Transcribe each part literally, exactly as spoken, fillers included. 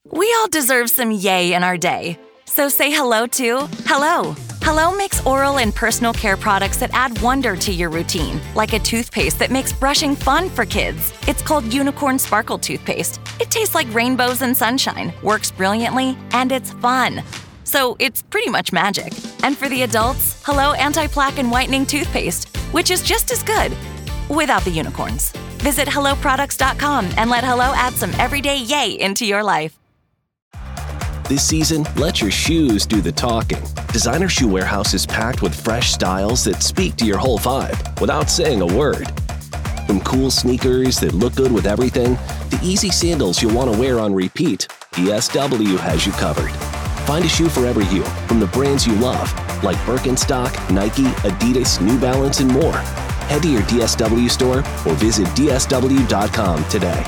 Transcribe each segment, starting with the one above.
We all deserve some yay in our day. So say hello to Hello. Hello makes oral and personal care products that add wonder to your routine, like a toothpaste that makes brushing fun for kids. It's called Unicorn Sparkle Toothpaste. It tastes like rainbows and sunshine, works brilliantly, and it's fun. So it's pretty much magic. And for the adults, Hello Anti-Plaque and Whitening Toothpaste, which is just as good, without the unicorns. Visit hello products dot com and let Hello add some everyday yay into your life. This season, let your shoes do the talking. Designer Shoe Warehouse is packed with fresh styles that speak to your whole vibe without saying a word. From cool sneakers that look good with everything, to easy sandals you'll want to wear on repeat, D S W has you covered. Find a shoe for every you from the brands you love, like Birkenstock, Nike, Adidas, New Balance, and more. Head to your D S W store or visit D S W dot com today.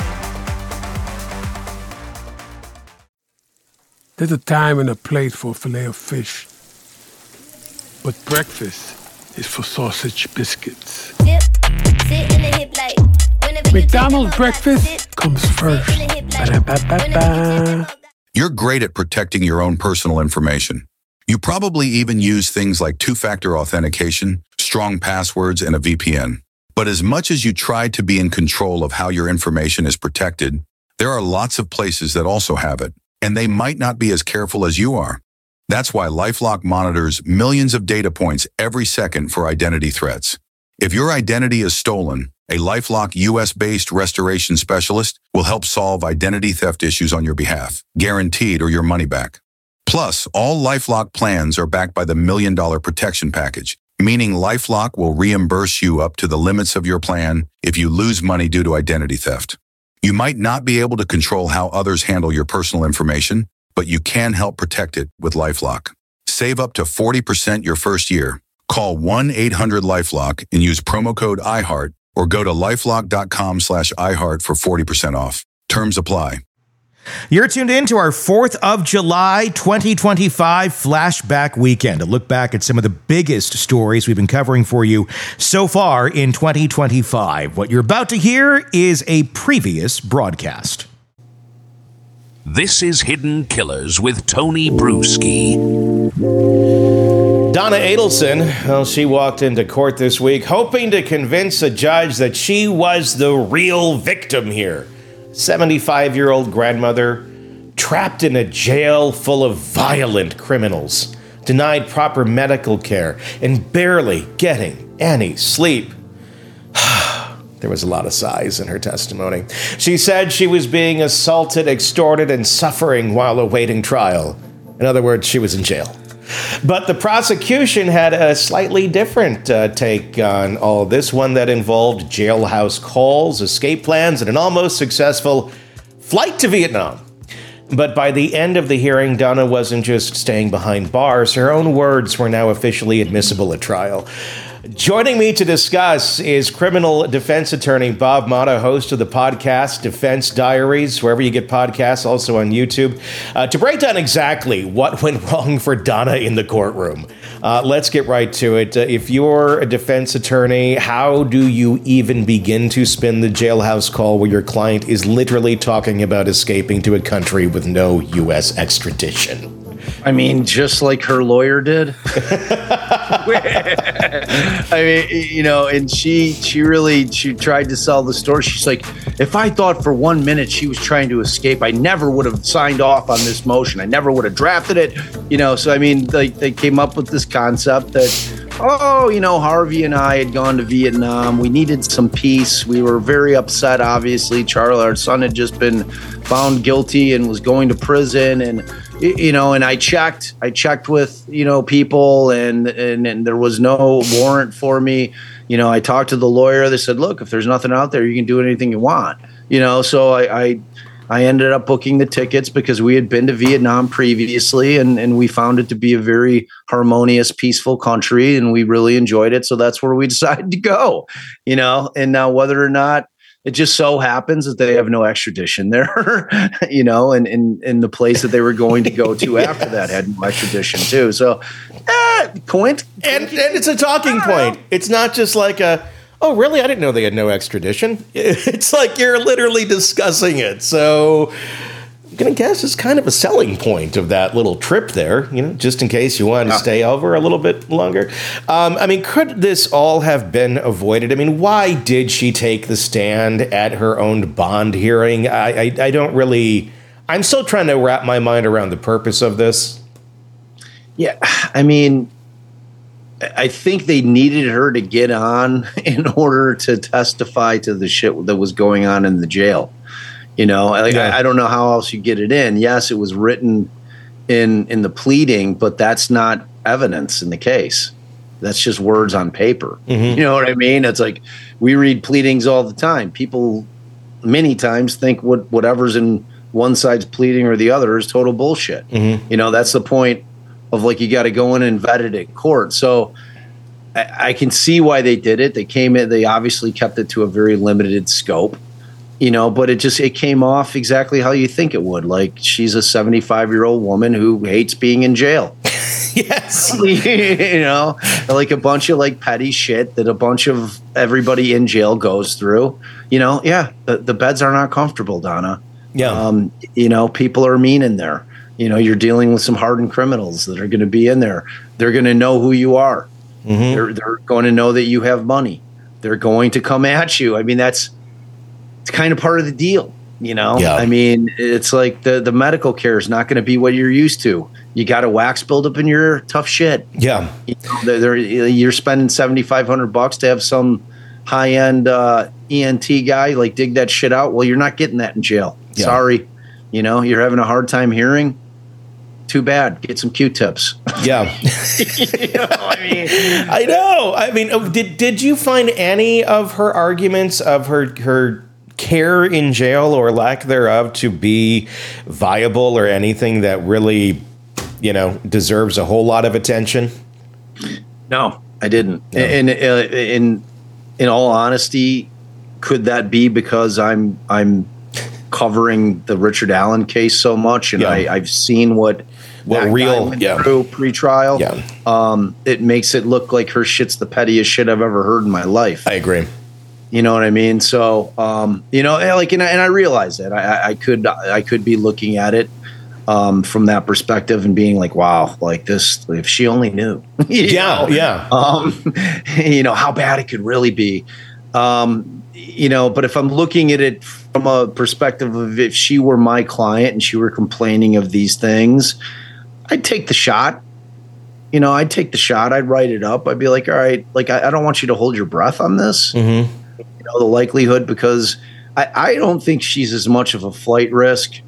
There's a time and a place for filet of fish, but breakfast is for sausage biscuits. Dip, sit in the hip like, McDonald's breakfast comes first. Ba-da-ba-ba-ba. You're great at protecting your own personal information. You probably even use things like two-factor authentication, strong passwords, and a V P N. But as much as you try to be in control of how your information is protected, there are lots of places that also have it, and they might not be as careful as you are. That's why LifeLock monitors millions of data points every second for identity threats. If your identity is stolen, a LifeLock U S-based restoration specialist will help solve identity theft issues on your behalf, guaranteed or your money back. Plus, all LifeLock plans are backed by the Million Dollar Protection Package, meaning LifeLock will reimburse you up to the limits of your plan if you lose money due to identity theft. You might not be able to control how others handle your personal information, but you can help protect it with LifeLock. Save up to forty percent your first year. Call one eight hundred LifeLock and use promo code iHeart or go to lifelock dot com slash iHeart for forty percent off. Terms apply. You're tuned in to our fourth of July twenty twenty-five flashback weekend, a look back at some of the biggest stories we've been covering for you so far in twenty twenty-five. What you're about to hear is a previous broadcast. This is Hidden Killers with Tony Bruschi. Donna Adelson, well, she walked into court this week hoping to convince a judge that she was the real victim here. seventy-five-year-old grandmother trapped in a jail full of violent criminals, denied proper medical care, and barely getting any sleep. There was a lot of sighs in her testimony. She said she was being assaulted, extorted, and suffering while awaiting trial. In other words, she was in jail. But the prosecution had a slightly different uh, take on all this, one that involved jailhouse calls, escape plans, and an almost successful flight to Vietnam. But by the end of the hearing, Donna wasn't just staying behind bars. Her own words were now officially admissible at trial. Joining me to discuss is criminal defense attorney Bob Motta, host of the podcast Defense Diaries, wherever you get podcasts, also on YouTube, uh, to break down exactly what went wrong for Donna in the courtroom. Uh, let's get right to it. Uh, if you're a defense attorney, how do you even begin to spin the jailhouse call where your client is literally talking about escaping to a country with no U S extradition? I mean, just like her lawyer did. I mean, you know, and she she really she tried to sell the story. She's like, if I thought for one minute she was trying to escape, I never would have signed off on this motion. I never would have drafted it. You know, so I mean, like they came up with this concept that, oh, you know, Harvey and I had gone to Vietnam. We needed some peace. We were very upset, obviously. Charlie, our son, had just been found guilty and was going to prison. And, you know, and I checked, I checked with, you know, people and, and, and there was no warrant for me. You know, I talked to the lawyer. They said, look, if there's nothing out there, you can do anything you want. You know, so I, I I ended up booking the tickets because we had been to Vietnam previously, and, and we found it to be a very harmonious, peaceful country, and we really enjoyed it. So that's where we decided to go, you know, and now whether or not it just so happens that they have no extradition there, you know, and in in the place that they were going to go to yeah. after that had no extradition too. So, eh, point. And, and it's a talking point. It's not just like a, oh, really? I didn't know they had no extradition. It's like you're literally discussing it. So I'm going to guess is kind of a selling point of that little trip there, you know, just in case you wanted to stay over a little bit longer. Um, I mean, could this all have been avoided? I mean, why did she take the stand at her own bond hearing? I, I, I don't really, I'm still trying to wrap my mind around the purpose of this. Yeah, I mean, I think they needed her to get on in order to testify to the shit that was going on in the jail. You know, like, yeah. I, I don't know how else you get it in. Yes, it was written in in the pleading, but that's not evidence in the case. That's just words on paper. Mm-hmm. You know what I mean? It's like we read pleadings all the time. People many times think what whatever's in one side's pleading or the other is total bullshit. Mm-hmm. You know, that's the point of like you got to go in and vet it at court. So I, I can see why they did it. They came in. They obviously kept it to a very limited scope. You know, but it just, it came off exactly how you think it would. Like, she's a seventy-five-year-old woman who hates being in jail. Yes. You know, like a bunch of, like, petty shit that a bunch of everybody in jail goes through. You know, yeah, the, the beds are not comfortable, Donna. Yeah. Um, you know, people are mean in there. You know, you're dealing with some hardened criminals that are going to be in there. They're going to know who you are. Mm-hmm. They're, they're going to know that you have money. They're going to come at you. I mean, that's, it's kind of part of the deal, you know? Yeah. I mean, it's like the, the medical care is not going to be what you're used to. You got a wax buildup in your tough shit. Yeah. You know, they're, they're, you're spending seventy-five hundred bucks to have some high end uh, E N T guy like dig that shit out. Well, you're not getting that in jail. Yeah. Sorry. You know, you're having a hard time hearing. Too bad. Get some Q-tips. Yeah. You know what I mean? I know. I mean, did, did you find any of her arguments of her, her, care in jail or lack thereof to be viable or anything that really, you know, deserves a whole lot of attention? No, I didn't. No. And in in all honesty, could that be because I'm I'm covering the Richard Allen case so much, and yeah. I, I've seen what what that real guy went yeah. through pre-trial. Yeah. Um, it makes it look like her shit's the pettiest shit I've ever heard in my life. I agree. You know what I mean? So, um, you know, like, and I, and I realize that I, I could, I could be looking at it um, from that perspective and being like, wow, like this, if she only knew, yeah, know? yeah, um, you know, how bad it could really be, um, you know, but if I'm looking at it from a perspective of if she were my client and she were complaining of these things, I'd take the shot. You know, I'd take the shot. I'd write it up. I'd be like, all right, like, I, I don't want you to hold your breath on this. Mm-hmm. You know, the likelihood, because I, I don't think she's as much of a flight risk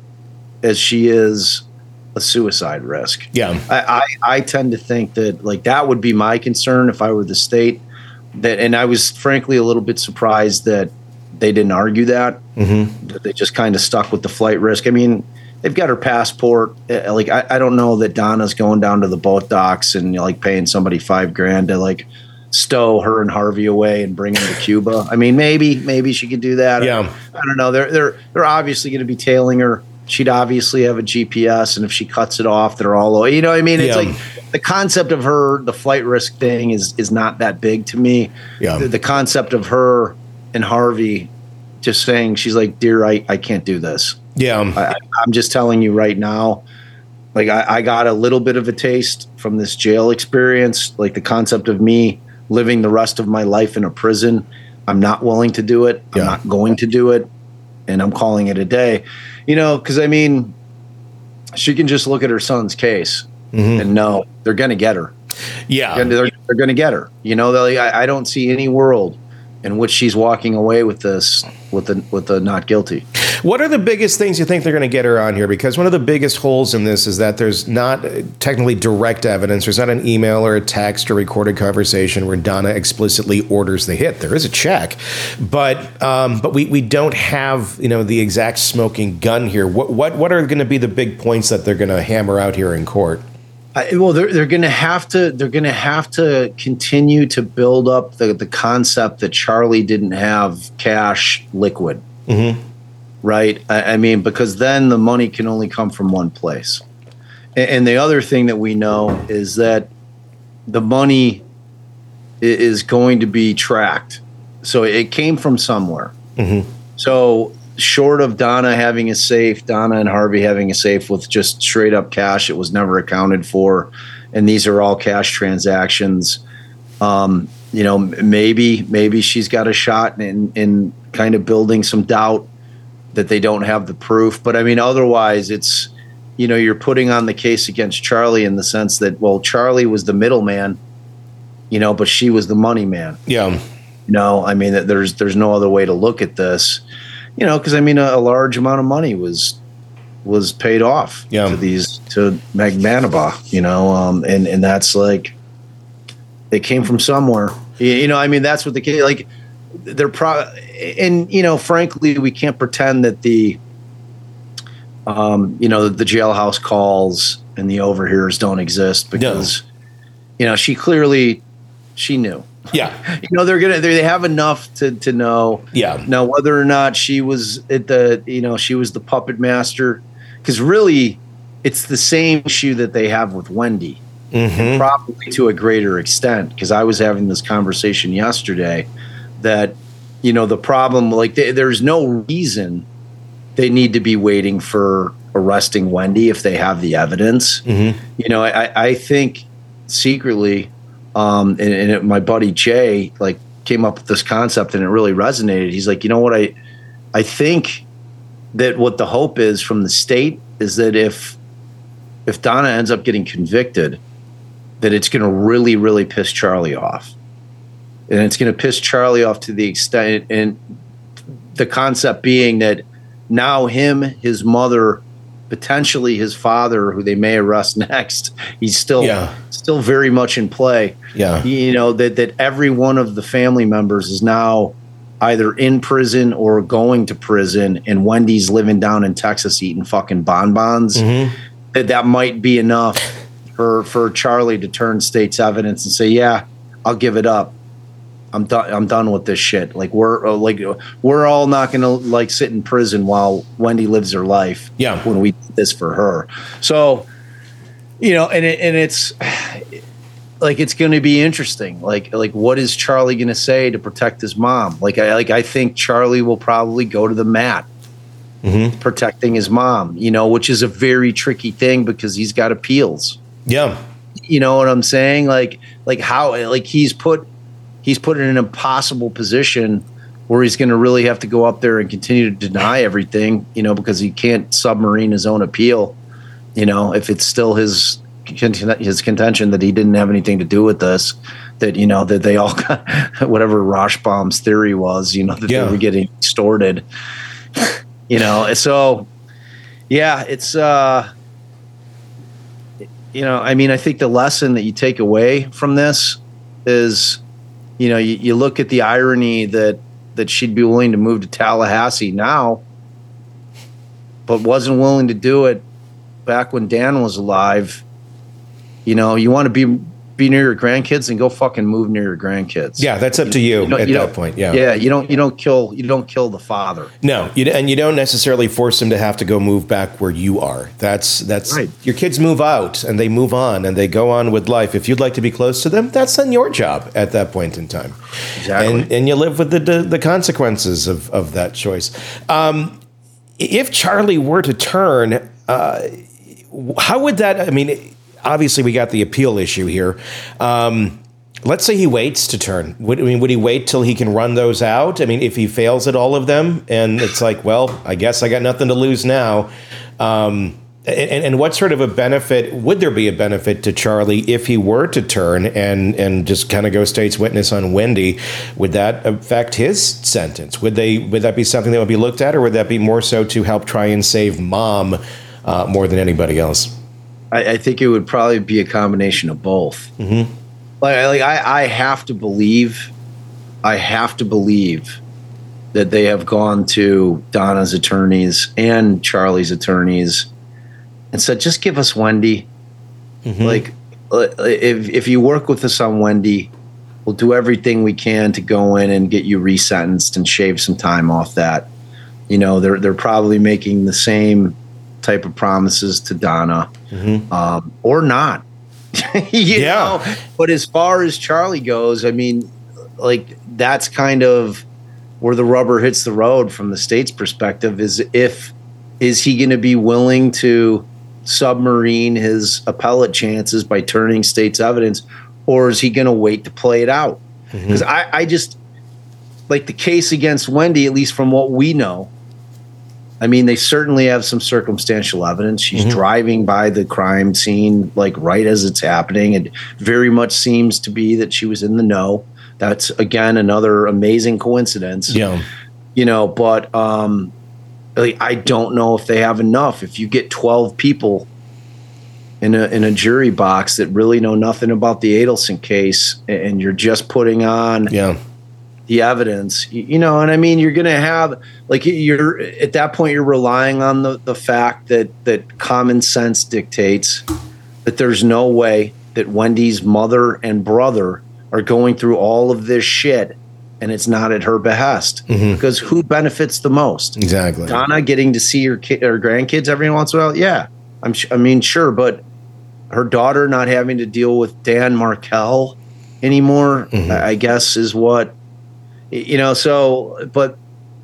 as she is a suicide risk. Yeah. I, I, I tend to think that, like, that would be my concern if I were the state. That, and I was frankly a little bit surprised that they didn't argue that. Mm-hmm. That they just kind of stuck with the flight risk. I mean, they've got her passport. Like, I, I don't know that Donna's going down to the boat docks and, you know, like paying somebody five grand to like stow her and Harvey away and bring them to Cuba. I mean, maybe, maybe she could do that. Yeah. I, I don't know. They're, they're, they're obviously going to be tailing her. She'd obviously have a G P S. And if she cuts it off, they're all, you know what I mean? It's yeah. like the concept of her, the flight risk thing is, is not that big to me. Yeah. The, the concept of her and Harvey just saying, she's like, dear, I, I can't do this. Yeah. I, I'm just telling you right now, like I, I got a little bit of a taste from this jail experience, like the concept of me living the rest of my life in a prison. I'm not willing to do it. I'm yeah. not going to do it. And I'm calling it a day, you know, because I mean, she can just look at her son's case mm-hmm. and know they're going to get her. Yeah. They're, they're, they're going to get her. You know, like, I, I don't see any world in which she's walking away with this, with the, with the not guilty. What are the biggest things you think they're going to get her on here? Because one of the biggest holes in this is that there's not technically direct evidence. There's not an email or a text or recorded conversation where Donna explicitly orders the hit. There is a check, but um, but we, we don't have, you know, the exact smoking gun here. What what what are going to be the big points that they're going to hammer out here in court? I, well, they're they're going to have to they're going to have to continue to build up the the concept that Charlie didn't have cash liquid. Mm-hmm. Right. I, I mean, because then the money can only come from one place. And, and the other thing that we know is that the money is going to be tracked. So it came from somewhere. Mm-hmm. So short of Donna having a safe, Donna and Harvey having a safe with just straight up cash, it was never accounted for. And these are all cash transactions. Um, you know, maybe, maybe she's got a shot in, in kind of building some doubt that they don't have the proof. But I mean, otherwise it's, you know, you're putting on the case against Charlie in the sense that, well, Charlie was the middleman, you know, but she was the money man. Yeah. You know, I mean, there's, there's no other way to look at this, you know, cause I mean, a, a large amount of money was, was paid off yeah. to these, to Meg Manaba, you know, um, and, and that's like, they came from somewhere, you know, I mean, that's what the case, like they're pro and, you know, frankly, we can't pretend that the, um, you know, the jailhouse calls and the overhears don't exist because, no. you know, she clearly, she knew. Yeah. You know, they're going to, they have enough to, to know. Yeah. Now, whether or not she was at the, you know, she was the puppet master, because really it's the same issue that they have with Wendy, mm-hmm. probably to a greater extent. Because I was having this conversation yesterday that, you know, the problem, like they, there's no reason they need to be waiting for arresting Wendy if they have the evidence. Mm-hmm. You know, I, I think secretly, um, and, and it, my buddy Jay like came up with this concept and it really resonated. He's like, you know what, I, I think that what the hope is from the state is that if, if Donna ends up getting convicted, that it's going to really, really piss Charlie off. And it's going to piss Charlie off to the extent, and the concept being that now him, his mother, potentially his father, who they may arrest next, he's still yeah. still very much in play. Yeah. You know, that, that every one of the family members is now either in prison or going to prison, and Wendy's living down in Texas eating fucking bonbons. Mm-hmm. That that might be enough for, for Charlie to turn state's evidence and say, yeah, I'll give it up. I'm done. I'm done with this shit. Like we're uh, like we're all not gonna like sit in prison while Wendy lives her life. Yeah. When we did this for her, so you know, and it, and it's like it's going to be interesting. Like like what is Charlie going to say to protect his mom? Like I like I think Charlie will probably go to the mat, mm-hmm. protecting his mom. You know, which is a very tricky thing because he's got appeals. Yeah. You know what I'm saying? Like like how like he's put. He's put in an impossible position where he's going to really have to go up there and continue to deny everything, you know, because he can't submarine his own appeal, you know, if it's still his his contention that he didn't have anything to do with this, that, you know, that they all got whatever Rashbaum's theory was, you know, that yeah. they were getting extorted, you know. So, yeah, it's, uh, you know, I mean, I think the lesson that you take away from this is, you know, you, you look at the irony that, that she'd be willing to move to Tallahassee now, but wasn't willing to do it back when Dan was alive. You know, you want to be be near your grandkids and go fucking move near your grandkids. Yeah, that's up to you, you, at you that point. Yeah, yeah, you don't you don't kill you don't kill the father. No, you, and you don't necessarily force them to have to go move back where you are. That's that's right. Your kids move out and they move on and they go on with life. If you'd like to be close to them, that's on your job at that point in time. Exactly, and, and you live with the the, the consequences of of that choice. Um, if Charlie were to turn, uh, how would that? I mean. Obviously, we got the appeal issue here. Um, let's say he waits to turn. Would, I mean, would he wait till he can run those out? I mean, if he fails at all of them, and it's like, well, I guess I got nothing to lose now. Um, and, and what sort of a benefit would there be a benefit to Charlie if he were to turn and and just kind of go state's witness on Wendy? Would that affect his sentence? Would they? Would that be something that would be looked at, or would that be more so to help try and save mom uh, more than anybody else? I, I think it would probably be a combination of both. Mm-hmm. Like, like I, I have to believe, I have to believe that they have gone to Donna's attorneys and Charlie's attorneys and said, just give us Wendy. Mm-hmm. Like, if if you work with us on Wendy, we'll do everything we can to go in and get you resentenced and shave some time off that. You know, they're they're probably making the same type of promises to Donna, mm-hmm. um, or not. you yeah. know? But as far as Charlie goes, I mean, like that's kind of where the rubber hits the road from the state's perspective is if is he going to be willing to submarine his appellate chances by turning state's evidence, or is he going to wait to play it out? Because mm-hmm. I, I just like the case against Wendy, at least from what we know. I mean, they certainly have some circumstantial evidence. She's mm-hmm. driving by the crime scene like right as it's happening. It very much seems to be that she was in the know. That's, again, another amazing coincidence. Yeah. You know, but um, like, I don't know if they have enough. If you get twelve people in a in a jury box that really know nothing about the Adelson case and you're just putting on yeah. the evidence, you, you know, and I mean, you're going to have, like, you're at that point, you're relying on the, the fact that, that common sense dictates that there's no way that Wendy's mother and brother are going through all of this shit and it's not at her behest. Mm-hmm. Because who benefits the most? Exactly. Donna getting to see her kid, her grandkids every once in a while? Yeah. I'm I mean, sure, but her daughter not having to deal with Dan Markel anymore, mm-hmm. I guess, is what, you know, so, but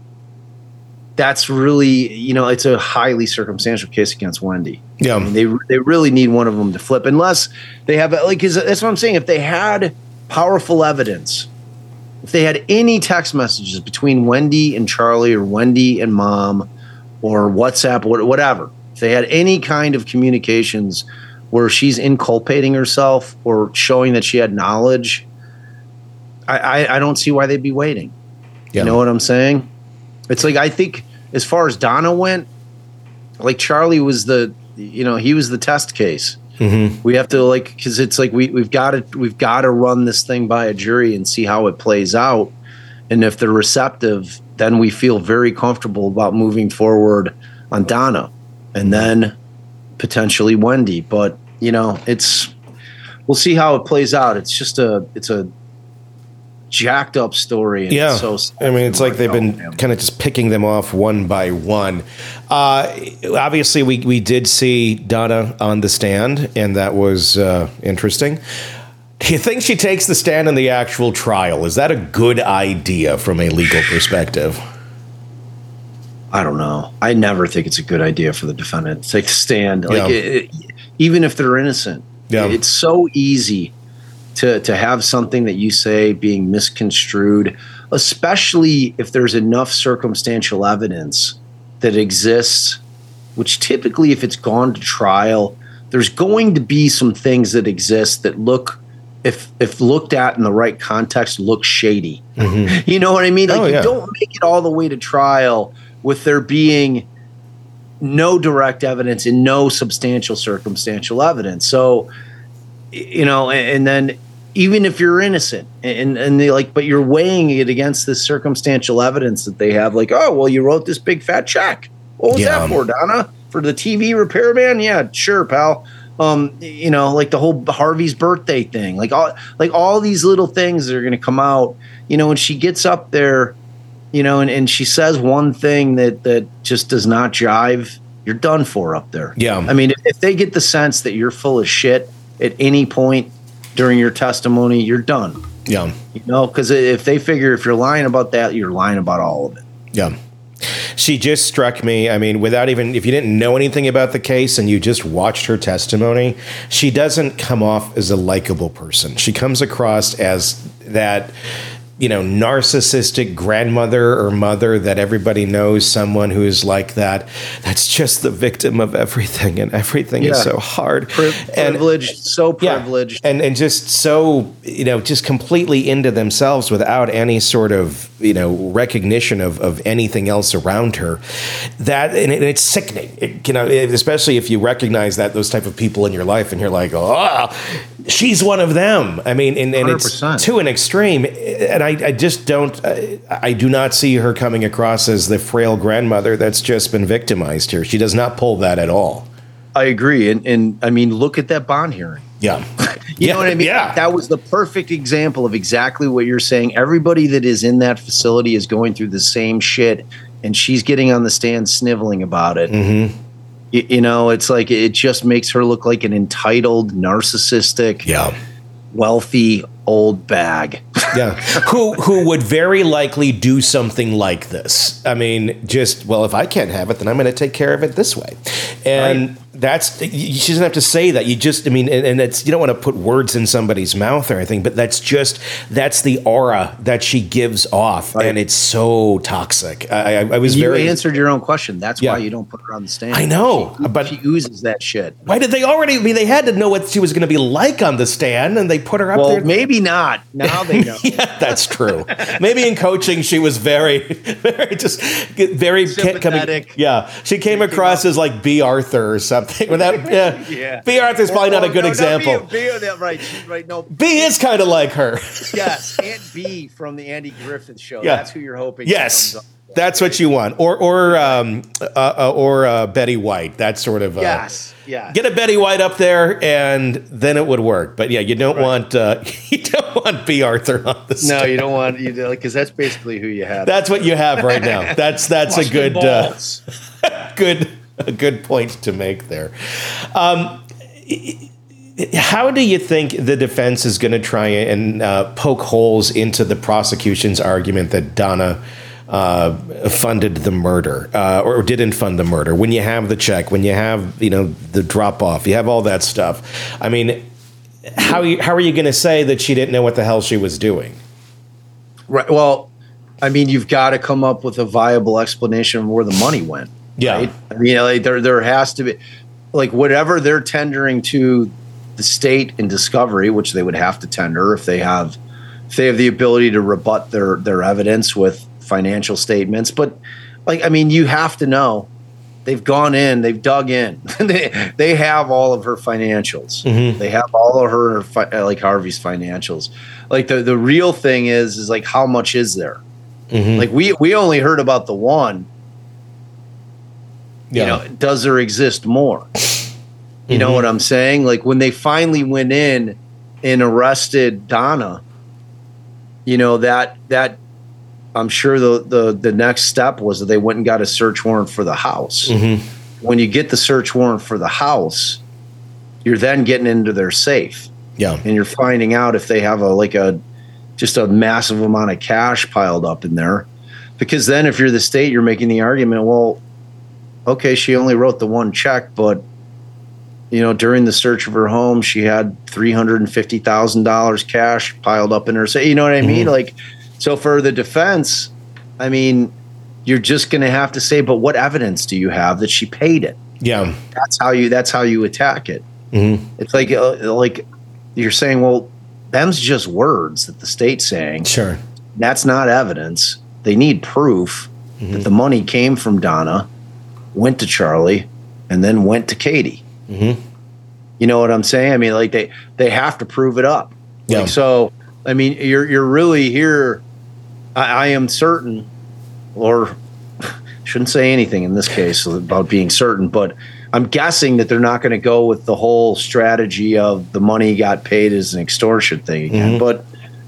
that's really, you know, it's a highly circumstantial case against Wendy. Yeah. I mean, they they really need one of them to flip, unless they have, like, cause that's what I'm saying. If they had powerful evidence, if they had any text messages between Wendy and Charlie or Wendy and mom or WhatsApp, whatever, if they had any kind of communications where she's inculpating herself or showing that she had knowledge, I, I, I don't see why they'd be waiting. Yeah. You know what I'm saying? It's like, I think as far as Donna went, like Charlie was the, you know, he was the test case. Mm-hmm. We have to, like, because it's like we we've got to we've got to run this thing by a jury and see how it plays out, and if they're receptive, then we feel very comfortable about moving forward on Donna, and then potentially Wendy. But you know, it's we'll see how it plays out. It's just a it's a jacked up story. And yeah, it's so I mean, it's like they've been kind of just picking them off one by one. Uh, obviously, we we did see Donna on the stand, and that was uh, interesting. Do you think she takes the stand in the actual trial? Is that a good idea from a legal perspective? I don't know. I never think it's a good idea for the defendant to take the stand, like yeah. it, it, even if they're innocent. Yeah. It's so easy to to have something that you say being misconstrued, especially if there's enough circumstantial evidence that exists, which typically if it's gone to trial, there's going to be some things that exist that look, if if looked at in the right context, look shady. Mm-hmm. You know what I mean? Like, oh, yeah. You don't make it all the way to trial with there being no direct evidence and no substantial circumstantial evidence. So, you know, and, and then even if you're innocent and, and they like, but you're weighing it against this circumstantial evidence that they have, like, oh, well, you wrote this big fat check. What was yeah. that for, Donna? For the T V repairman? Yeah, sure, pal. Um, you know, like the whole Harvey's birthday thing, like all, like all these little things that are going to come out, you know, when she gets up there, you know, and, and she says one thing that, that just does not jive, you're done for up there. Yeah. I mean, if, if they get the sense that you're full of shit at any point during your testimony, you're done. Yeah. You know, because if they figure if you're lying about that, you're lying about all of it. Yeah. She just struck me. I mean, without even, if you didn't know anything about the case and you just watched her testimony, she doesn't come off as a likable person. She comes across as that, you know, narcissistic grandmother or mother that everybody knows, someone who's like that. That's just the victim of everything, and everything yeah. is so hard. Pri- and, privileged, so privileged. Yeah, and, and just so, you know, just completely into themselves without any sort of, you know, recognition of, of anything else around her. That, and, it, and it's sickening, it, you know, especially if you recognize that, those type of people in your life, and you're like, oh, she's one of them. I mean, and, and it's to an extreme. And I, I just don't, I, I do not see her coming across as the frail grandmother that's just been victimized here. She does not pull that at all. I agree. And, and I mean, look at that bond hearing. Yeah. you yeah, know what I mean? Yeah. That was the perfect example of exactly what you're saying. Everybody that is in that facility is going through the same shit, and she's getting on the stand sniveling about it. Mm-hmm. You, you know, it's like, it just makes her look like an entitled, narcissistic, yeah. wealthy old bag. Yeah. Who who would very likely do something like this. I mean, just, well, if I can't have it, then I'm going to take care of it this way. And right. that's, she doesn't have to say that. You just, I mean, and, and it's, you don't want to put words in somebody's mouth or anything, but that's just, that's the aura that she gives off. Right. And it's so toxic. I, I, I was you very. You answered your own question. That's yeah. why you don't put her on the stand. I know. She, but she oozes that shit. Why did they already, I mean, they had to know what she was going to be like on the stand, and they put her up well, there. Well, maybe not. Now they know. Yeah, that's true. Maybe in coaching, she was very, very just very sympathetic. Coming, yeah, she came she across came as like B. Arthur or something. Without, yeah, yeah. B. Arthur's probably well, not a good no, example. No, B, B, right, right. No, B is kind of like her. Yes, Aunt B from the Andy Griffith Show. Yeah. That's who you're hoping. Yes. That's what you want, or or um, uh, uh, or uh, Betty White. That sort of uh, yes, yeah. Get a Betty White up there, and then it would work. But yeah, you don't right. want uh, you don't want B. Arthur on the stand. No, you don't want you because that's basically who you have. That's what you have right now. That's that's a good uh, good a good point to make there. Um, How do you think the defense is going to try and uh, poke holes into the prosecution's argument that Donna uh, funded the murder uh, or didn't fund the murder? When you have the check, when you have, you know, the drop off, you have all that stuff. I mean, how you, how are you going to say that she didn't know what the hell she was doing? Right. Well, I mean, you've got to come up with a viable explanation of where the money went. Yeah. Right? I mean, like, there there has to be, like, whatever they're tendering to the state in discovery, which they would have to tender if they have if they have the ability to rebut their their evidence with financial statements. But like, I mean, you have to know they've gone in, they've dug in, they they have all of her financials, mm-hmm. they have all of her fi- like Harvey's financials. Like the the real thing is is like, how much is there? Mm-hmm. Like we we only heard about the one. Yeah. You know, does there exist more? You know mm-hmm. what I'm saying? Like when they finally went in and arrested Donna, you know, that that I'm sure the the the next step was that they went and got a search warrant for the house. Mm-hmm. When you get the search warrant for the house, you're then getting into their safe. Yeah. And you're finding out if they have a like a just a massive amount of cash piled up in there. Because then if you're the state, you're making the argument, well, okay, she only wrote the one check, but you know, during the search of her home, she had three hundred fifty thousand dollars cash piled up in her safe. You know what I mean? Mm-hmm. Like, so for the defense, I mean, you're just going to have to say, but what evidence do you have that she paid it? Yeah. That's how you, that's how you attack it. Mm-hmm. It's like, uh, like you're saying, well, them's just words that the state's saying. Sure. That's not evidence. They need proof mm-hmm. that the money came from Donna, went to Charlie, and then went to Katie. Mm-hmm. You know what I'm saying? I mean, like they, they have to prove it up. Yeah. Like, so, I mean, you're you're really here. I, I am certain, or shouldn't say anything in this case about being certain, but I'm guessing that they're not going to go with the whole strategy of the money got paid as an extortion thing again. Mm-hmm. But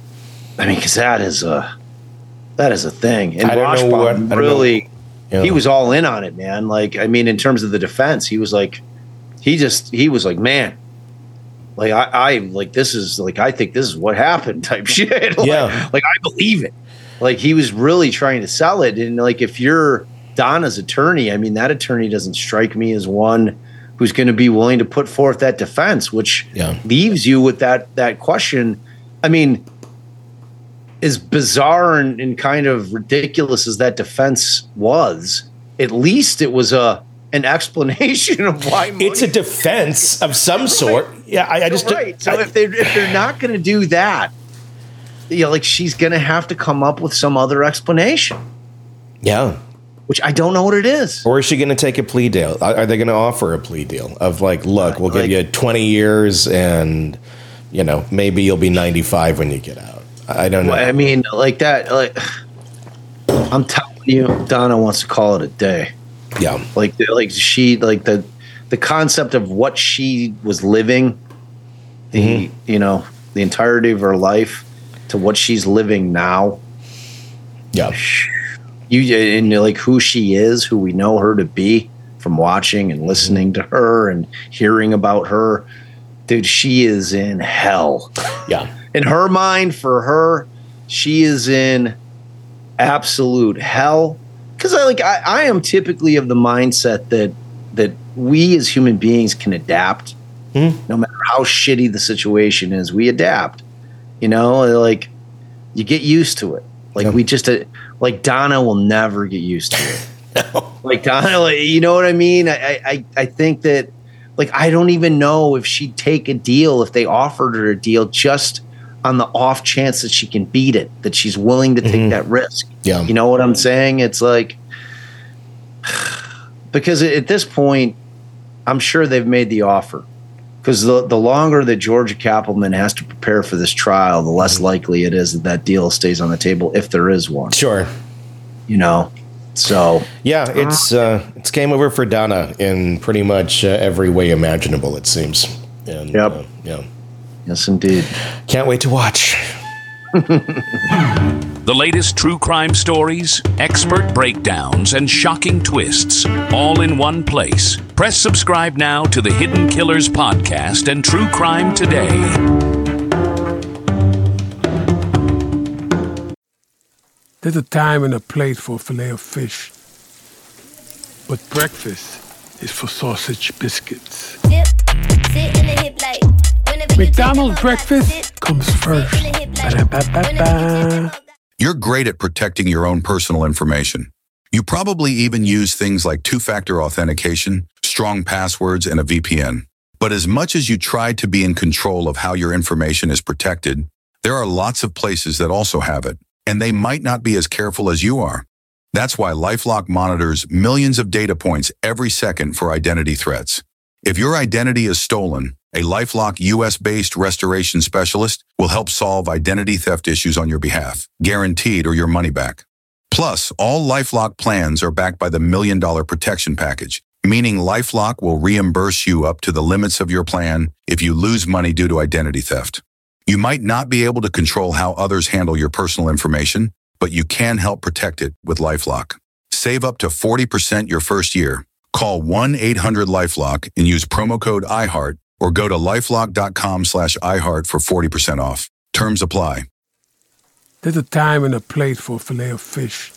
I mean, because that is a that is a thing. And Rashbaum really, yeah. he was all in on it, man. Like, I mean, in terms of the defense, he was like. He just, he was like, man, like I, I, like, this is like, I think this is what happened type shit. like, yeah. Like, I believe it. Like, he was really trying to sell it. And like, if you're Donna's attorney, I mean, that attorney doesn't strike me as one who's going to be willing to put forth that defense, which yeah. leaves you with that, that question. I mean, as bizarre and, and kind of ridiculous as that defense was, at least it was a, an explanation of why money. It's a defense of some sort. Yeah, I, I just right. So I, if they if they're not going to do that, you know, like she's going to have to come up with some other explanation. Yeah, which I don't know what it is. Or is she going to take a plea deal? Are, are they going to offer a plea deal of like, look, we'll like, give you twenty years, and you know, maybe you'll be ninety-five when you get out. I don't know. I mean, like that. Like, I'm telling you, Donna wants to call it a day. Yeah, like like she like the the concept of what she was living, the mm-hmm. you know the entirety of her life to what she's living now. Yeah, you and like who she is, who we know her to be from watching and listening mm-hmm. to her and hearing about her. Dude, she is in hell. Yeah, in her mind, for her she is in absolute hell. Because I like I, I am typically of the mindset that that we as human beings can adapt. Mm-hmm. No matter how shitty the situation is, we adapt. You know, like you get used to it. Like yeah. we just uh, like Donna will never get used to it. No. Like Donna, like, you know what I mean? I, I I think that like I don't even know if she'd take a deal if they offered her a deal just on the off chance that she can beat it, that she's willing to take mm-hmm. that risk. Yeah. You know what I'm saying? It's like, because at this point, I'm sure they've made the offer. Because the, the longer that Georgia Cappleman has to prepare for this trial, the less likely it is that that deal stays on the table, if there is one. Sure. You know? So. Yeah, it's uh, it's game over for Donna in pretty much uh, every way imaginable, it seems. And, yep. Uh, yeah. Yes, indeed. Can't wait to watch. The latest true crime stories, expert breakdowns, and shocking twists, all in one place. Press subscribe now to the Hidden Killers podcast and True Crime Today. There's a time and a place for filet of fish, but breakfast is for sausage biscuits. Dip, sit in the hip like, McDonald's breakfast comes first. Ba-da-ba-ba-ba. You're great at protecting your own personal information. You probably even use things like two-factor authentication, strong passwords, and a V P N. But as much as you try to be in control of how your information is protected, there are lots of places that also have it, and they might not be as careful as you are. That's why LifeLock monitors millions of data points every second for identity threats. If your identity is stolen, a LifeLock U S-based restoration specialist will help solve identity theft issues on your behalf, guaranteed or your money back. Plus, all LifeLock plans are backed by the Million Dollar Protection Package, meaning LifeLock will reimburse you up to the limits of your plan if you lose money due to identity theft. You might not be able to control how others handle your personal information, but you can help protect it with LifeLock. Save up to forty percent your first year. Call one eight hundred LifeLock and use promo code iHeart or go to lifelock.com slash iHeart for forty percent off. Terms apply. There's a time and a place for filet of fish,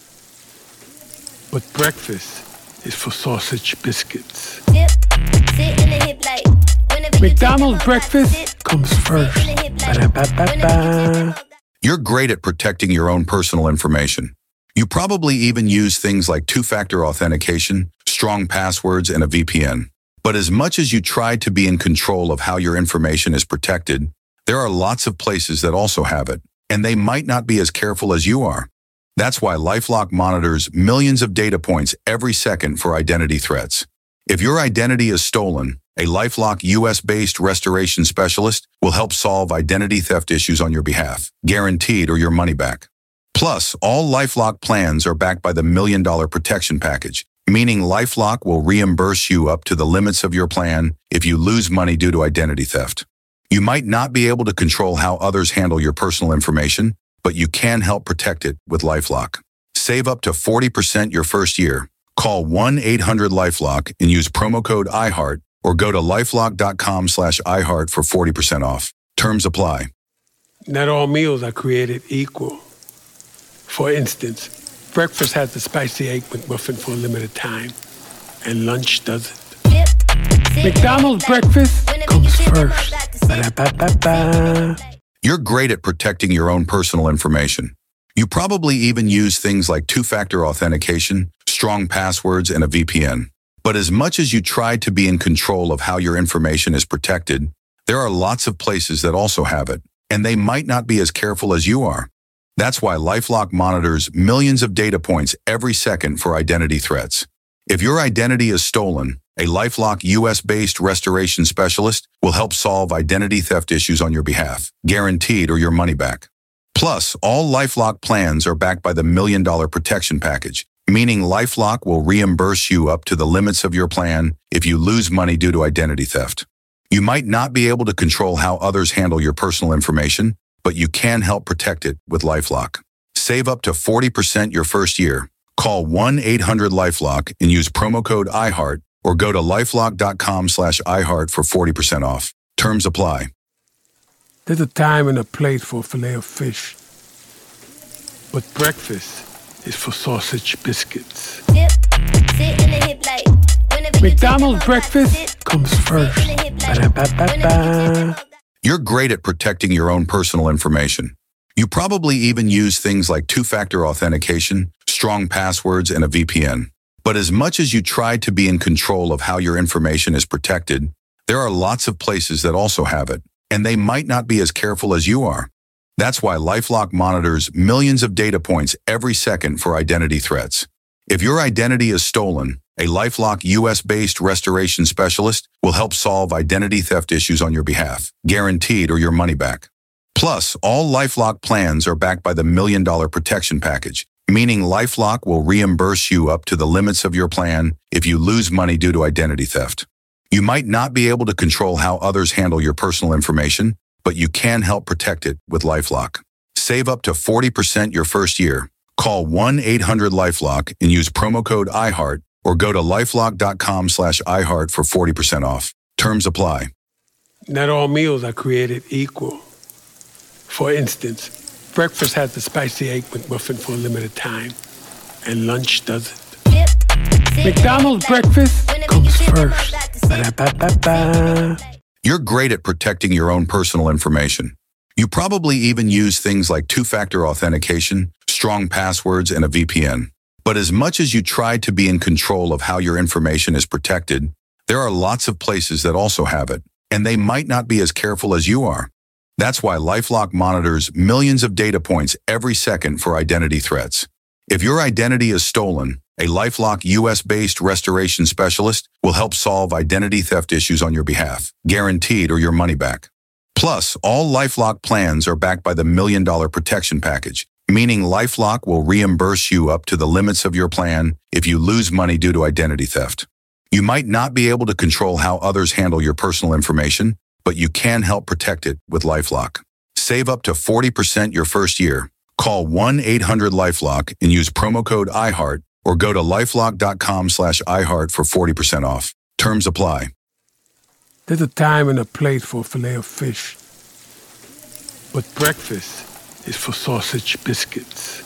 but breakfast is for sausage biscuits. Dip, sit in the hip like, McDonald's breakfast comes first. Ba-da-ba-ba-ba. You're great at protecting your own personal information. You probably even use things like two-factor authentication, strong passwords, and a V P N. But as much as you try to be in control of how your information is protected, there are lots of places that also have it, and they might not be as careful as you are. That's why LifeLock monitors millions of data points every second for identity threats. If your identity is stolen, a LifeLock U S-based restoration specialist will help solve identity theft issues on your behalf, guaranteed or your money back. Plus, all LifeLock plans are backed by the Million Dollar Protection Package, meaning LifeLock will reimburse you up to the limits of your plan if you lose money due to identity theft. You might not be able to control how others handle your personal information, but you can help protect it with LifeLock. Save up to forty percent your first year. Call one eight hundred LifeLock and use promo code iHeart or go to lifelock.com slash iHeart for forty percent off. Terms apply. Not all meals are created equal. For instance, breakfast has the spicy egg McMuffin for a limited time, and lunch doesn't. McDonald's breakfast comes first. Ba-da-ba-ba-ba. You're great at protecting your own personal information. You probably even use things like two-factor authentication, strong passwords, and a V P N. But as much as you try to be in control of how your information is protected, there are lots of places that also have it, and they might not be as careful as you are. That's why LifeLock monitors millions of data points every second for identity threats. If your identity is stolen, a LifeLock U S-based restoration specialist will help solve identity theft issues on your behalf, guaranteed or your money back. Plus, all LifeLock plans are backed by the Million Dollar Protection Package, meaning LifeLock will reimburse you up to the limits of your plan if you lose money due to identity theft. You might not be able to control how others handle your personal information, but you can help protect it with LifeLock. Save up to forty percent your first year. Call one eight hundred LifeLock and use promo code iHeart or go to lifelock.com slash iHeart for forty percent off. Terms apply. There's a time and a place for filet of fish, But breakfast is for sausage biscuits. McDonald's breakfast comes first. Ba-da-ba-ba-ba. You're great at protecting your own personal information. You probably even use things like two-factor authentication, strong passwords, and a V P N. But as much as you try to be in control of how your information is protected, there are lots of places that also have it, and they might not be as careful as you are. That's why LifeLock monitors millions of data points every second for identity threats. If your identity is stolen, a LifeLock U S-based restoration specialist will help solve identity theft issues on your behalf, guaranteed or your money back. Plus, all LifeLock plans are backed by the Million Dollar Protection Package, meaning LifeLock will reimburse you up to the limits of your plan if you lose money due to identity theft. You might not be able to control how others handle your personal information, but you can help protect it with LifeLock. Save up to forty percent your first year. Call one eight hundred LifeLock and use promo code I heart or go to lifelock.com slash iHeart for forty percent off. Terms apply. Not all meals are created equal. For instance, breakfast has the spicy egg McMuffin for a limited time, and lunch doesn't. McDonald's breakfast comes first. Ba-da-ba-ba-ba. You're great at protecting your own personal information. You probably even use things like two-factor authentication, strong passwords, and a V P N. But as much as you try to be in control of how your information is protected, there are lots of places that also have it, and they might not be as careful as you are. That's why LifeLock monitors millions of data points every second for identity threats. If your identity is stolen, a LifeLock U S-based restoration specialist will help solve identity theft issues on your behalf, guaranteed or your money back. Plus, all LifeLock plans are backed by the Million Dollar Protection Package, meaning LifeLock will reimburse you up to the limits of your plan if you lose money due to identity theft. You might not be able to control how others handle your personal information, but you can help protect it with LifeLock. Save up to forty percent your first year. Call one eight hundred LifeLock and use promo code I heart or go to lifelock.com slash iHeart for forty percent off. Terms apply. There's a time and a place for filet of fish, but breakfast is for sausage biscuits.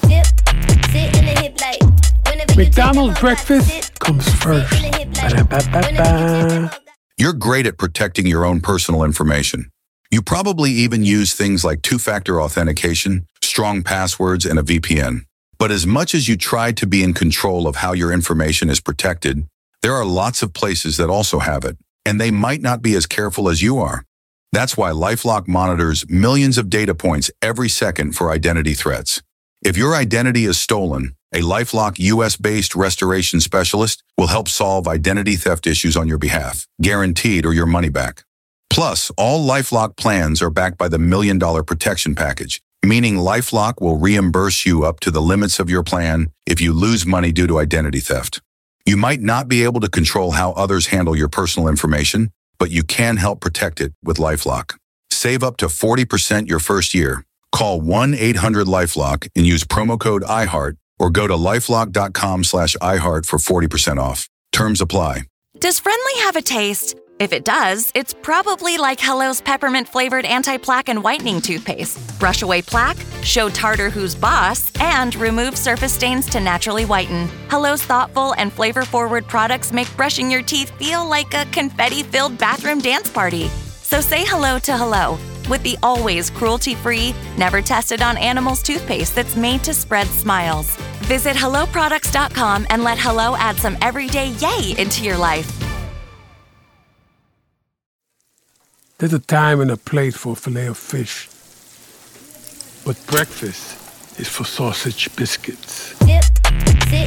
McDonald's breakfast comes first. Ba-da-ba-ba-ba. You're great at protecting your own personal information. You probably even use things like two-factor authentication, strong passwords, and a V P N. But as much as you try to be in control of how your information is protected, there are lots of places that also have it, and they might not be as careful as you are. That's why LifeLock monitors millions of data points every second for identity threats. If your identity is stolen, a LifeLock U S-based restoration specialist will help solve identity theft issues on your behalf, guaranteed or your money back. Plus, all LifeLock plans are backed by the Million Dollar Protection Package, meaning LifeLock will reimburse you up to the limits of your plan if you lose money due to identity theft. You might not be able to control how others handle your personal information, but you can help protect it with LifeLock. Save up to forty percent your first year. Call one eight hundred LifeLock and use promo code I heart or go to lifelock.com slash iHeart for forty percent off. Terms apply. Does Friendly have a taste? If it does, it's probably like Hello's peppermint-flavored anti-plaque and whitening toothpaste. Brush away plaque, show tartar who's boss, and remove surface stains to naturally whiten. Hello's thoughtful and flavor-forward products make brushing your teeth feel like a confetti-filled bathroom dance party. So say hello to Hello with the always cruelty-free, never-tested-on-animals toothpaste that's made to spread smiles. Visit hello products dot com and let Hello add some everyday yay into your life. There's a time and a place for filet of fish, but breakfast is for sausage biscuits.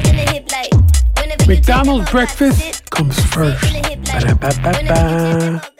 McDonald's breakfast comes first. Ba-da-ba-ba-ba.